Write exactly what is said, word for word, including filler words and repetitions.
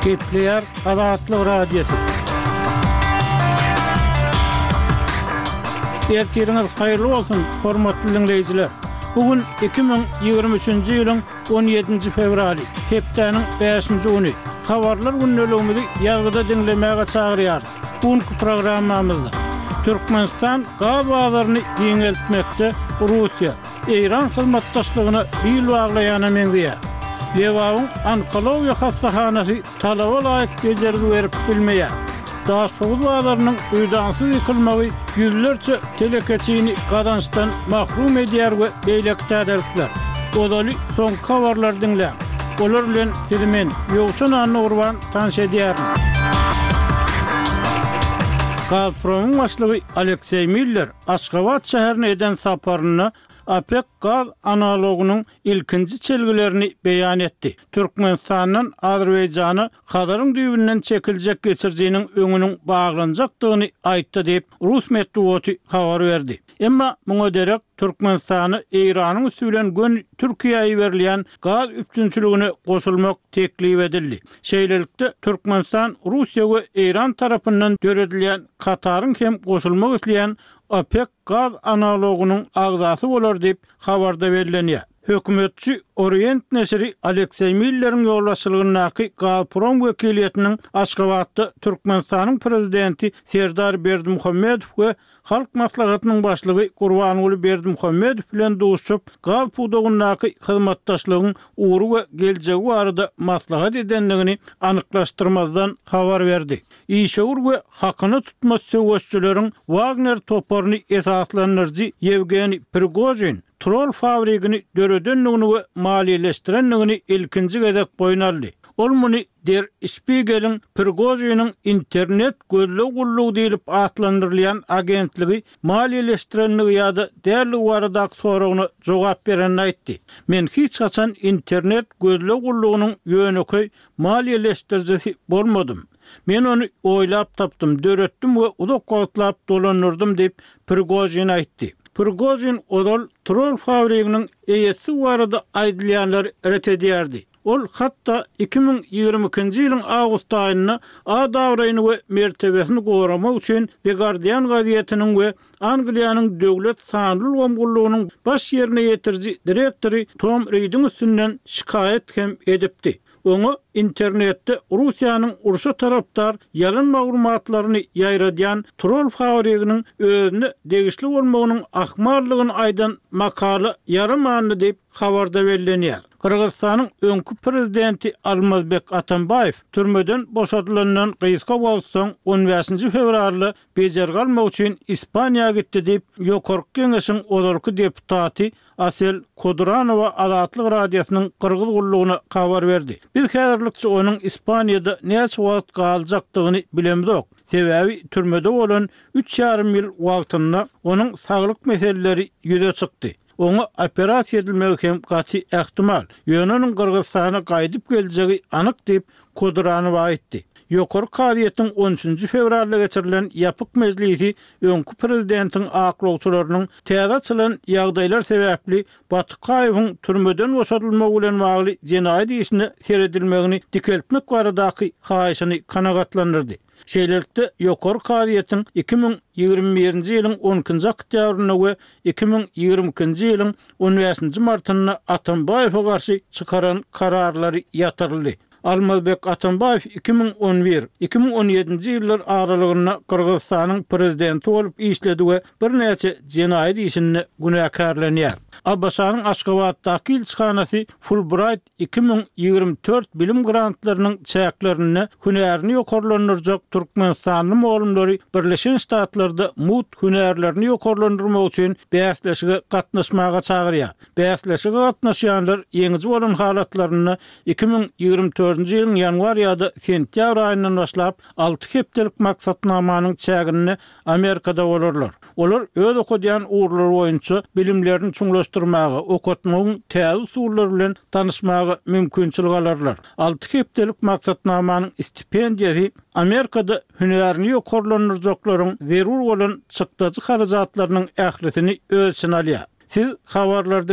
Kepler Azatlyk Radiosu. Ertiriniz hayırlı olsun, hormatly dinleyijiler. Bugün iki bin ýygrimi üçinji ýylyň on ýedinji fevraly, hepdeniň beşinji güni. Habarlar günnäligimizi ýazgyda dinlemäge çagyrýar. Bugünkü programmamyzda Türkmenistan gaz bazaryny ýeňeltmekde Russiýa, Eýran hyzmatdaşlygyna bil baglaýany meňzeýär. Lewawyň onkologiýa hastahanasy talaba laýyk bejergi berip bilmeýär. Daha soğuz bazarynyň öýdansyz ýykylmagy ýüzlerçe telekeçini gazançdan mahrum edýär we beýlek täderlikler. Odaly soňky habarlar dinle. Olar bilen men ýogşan anny urban tanış edýär. Gazpromyň başlygy Aleksey Miller Aşgabat şäherine eden saparyny OPEC gaz analogunyň ilkinji çelgilerini beýan etdi. Türkmenistanyň Azerbaýjany Hazaryň düýbünden çekiljek geçirjeginiň öňüniň baglanjakdygyny aýtdy diýip Rus medeniýeti habar berdi. Emma muňa derek Türkmenistany Eýranyň üstünden gön Türkiýe'ye berilýän gaz üçinçiligine goşulmak teklip edildi. Şeýlelikde Türkmenistan Russiýa we Eýran tarapyndan döredilýän Kataryň hem goşulmak isleýän OPEC gaz analogunyň agzasy bolar diýip habarda berilýär. Hökümetçi Orient neşri Aleksey Miller'in ýolbaşçylygynyňky Gazprom wekiliýetiniň Aşgabatda Türkmenistanyň prezidenti Serdar Berdimuhammedow we Halk maslahatynyň başlygy Gurbanuly Berdimuhammedow bilen duşup gaz pudogynyňky hyzmatdaşlygyň uğru we geljegi barada maslahat edenligini anyklaşdyrmazdan habar berdi. İşegur we hakyny tutma söwüşçüleriň Wagner toparyny esaslandyrjy Yevgeniy Prigozhin troll fabrikini döredenligini we maliýeleşdirenligini ilkinji gezek boýnaldy. Ol muny Der Spiegel'in Prigozhin'in internet gözlük gulluğu diýilip atlandyrylýan agentligi maliýeleşdirenligi ýa-da därli waradak soragyna jogap berenini aýtdy. Men hiç haçan internet gözlük gullugynyň ýöneköy maliýeleşdirjisi bolmadym. Men onu oýlap tapdym, döretdim we udak gotlap dolanyrdym diýip Prigozhin aýtdy. Prigozhin odal troll fabrikiniň eýesi barada aýdylýanlar ret edýärdi. Ol hatta iki bin ýygrimi ikinji ýylyň awgust aýyna A dawraýyny we mertebesini goramak üçin The Guardian gazetiniň we Angliýanyň döwlet sanly gomgullugynyň baş ýerine ýetirji direktory Tom Reid'in üstünden şikayet hem edipdi. Onu internetde Russiýanyň urşa tarapdar ýalan maglumatlaryny ýaýradýan troll fabrikiniň özüne degişli bolmagynyň ahmarlygyny aýdan makala ýaramanly diýip habarda berilýär. Kırgızstanyň öňkü prezidenti Almazbek Atambayew türmeden boşadylandan Gysga bolsaň on beşinji fevralda bejergi almak üçin Ispaniýa gitdi diýip ýokarky keňeşiň olarky deputaty Asel Koduranowa Azatlyk radiosynyň Kırgız gullugyna habar berdi. Biz häzirlikçe onuň Ispaniýada näçe wagt galjakdygyny bilemdik. Sebäbi türmede bolan üç ýarym ýyl wagtyna onuň saglyk meseleleri ýüze çykdy. Onu operasiýa edilmegi hem gaty ähtimal. Ýönenin Kırgızstana gaýdyp geljegi anyk diýip Koduranow aýtdy. Ýokary kaziýetiň on üçinji fevralda geçirilen ýapyk mejlisi öňkü prezidentiň aklawçylarynyň täze açylan ýagdaýlar sebäpli Batykaýewiň türmeden boşadylmagy bilen bagly jenaýat işine seredilmegini dikeltmek baradaky haýyşyny kanagatlandyrdy. Şeýlelikde ýokary kaziýetiň iki bin ýygrimi birinji ýylyň on ikinji oktýabryna we iki bin ýygrimi ikinji ýylyň on beşinji martyna Atambayewa garşy çykaran kararlary ýatyryldy. Almazbek Atambayew iki bin on bir iki bin on ýedinji ýyllar aralygyna Kırgızstanyň prezidenti bolup işledi we bir näçe jenaýat işini günäkärlenýär. Abbasanyň Aşgabatdaky ilçihanasy Fulbright iki bin ýygrimi dört bilim grantlarynyň çäklerini hünärini ýokarlandyrjak Türkmenistanyň molumlary Birleşen Ştatlarda mut hünärlerini ýokarlandyrmak üçin bäsleşige gatnaşmaga çagyrýar. Bäsleşige gatnaşýanlar ýeňiji bolan halatlaryny iki bin ýygrimi dördünji ýylyň ýanwar ýa-da sentýabr aýyndan başlap alty hepdelik maksatnamanyň çägini Amerikada bolarlar. Olar öz okudýan uğurlar boýunça bilimlerini çuňlaşdyrmagy, okutmagyň täze usullary bilen tanışmagy mümkinçilik alarlar. alty hepdelik maksatnamanyň stipendiýasy Amerikada hünärini ýokarlandyrjaklaryň zerur bolan çykdyjy harajatlarynyň ählisini ölçen alýar. Siz habarlarda